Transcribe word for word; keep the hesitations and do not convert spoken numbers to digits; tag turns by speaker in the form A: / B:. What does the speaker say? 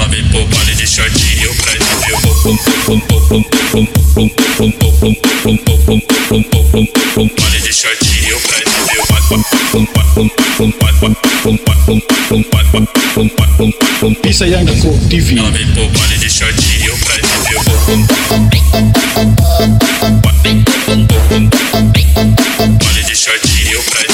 A: vem pro baile de shortinho pra te ver o bum bum bum bum bum bum bum bum bum bum bum baile de shortinho pra te ver o
B: Pisa Young Folk T V.
A: ela vem pro baile de shortinho pra te ver o bum baile de shortinho pra